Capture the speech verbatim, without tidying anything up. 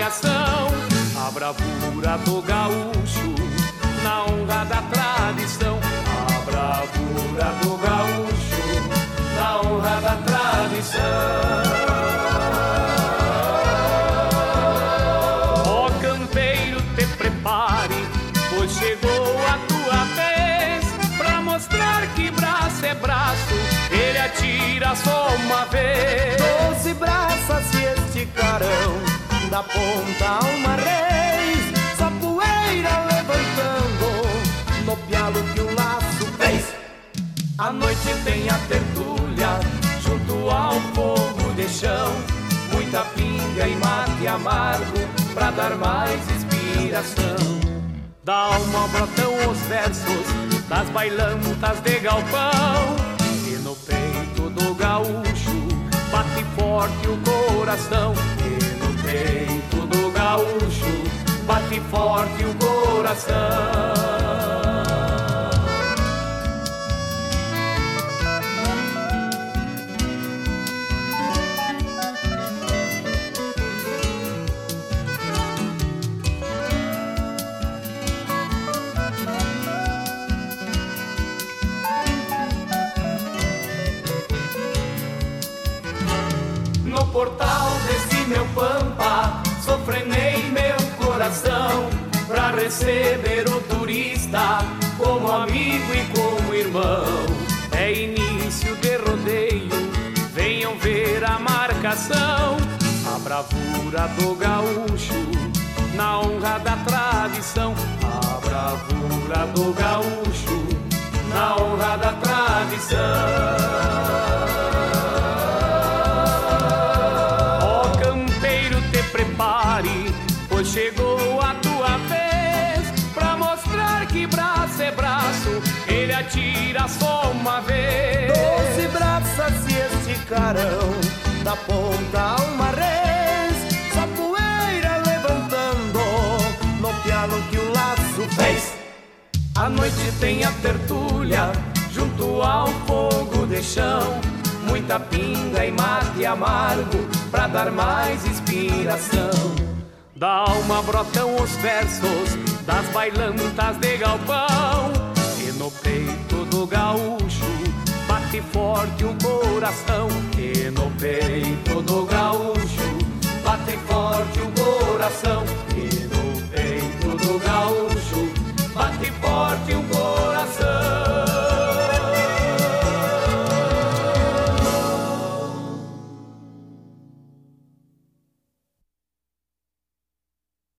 marcação. A bravura do gaúcho na honra da tradição. A bravura do gaúcho na honra da tradição. Ó campeiro, te prepare, pois chegou a tua vez, pra mostrar que braço é braço, ele atira só uma vez. Doze braças se esticarão, da ponta a uma reis, só poeira levantando no pialo que o laço fez. A noite tem a tertúlia junto ao fogo de chão, muita pinga e mate amargo pra dar mais inspiração. Da alma brotam os versos das bailantas de galpão, e no peito do gaúcho bate forte o coração. E no peito do gaúcho bate forte o coração. No portal desse meu pampa, sofrenei meu coração, pra receber o turista como amigo e como irmão. É início de rodeio, venham ver a marcação. A bravura do gaúcho na honra da tradição. A bravura do gaúcho na honra da tradição. Pois chegou a tua vez, pra mostrar que braço é braço, ele atira só uma vez. Doze braças se esticarão, da ponta a uma reis, só poeira levantando no pialo que o laço fez. A noite tem a tertúlia junto ao fogo de chão, muita pinga e mate amargo pra dar mais inspiração. Da alma brotam os versos das bailantas de galpão, e no peito do gaúcho bate forte o coração. E no peito do gaúcho bate forte o coração. E no peito do gaúcho bate forte o coração.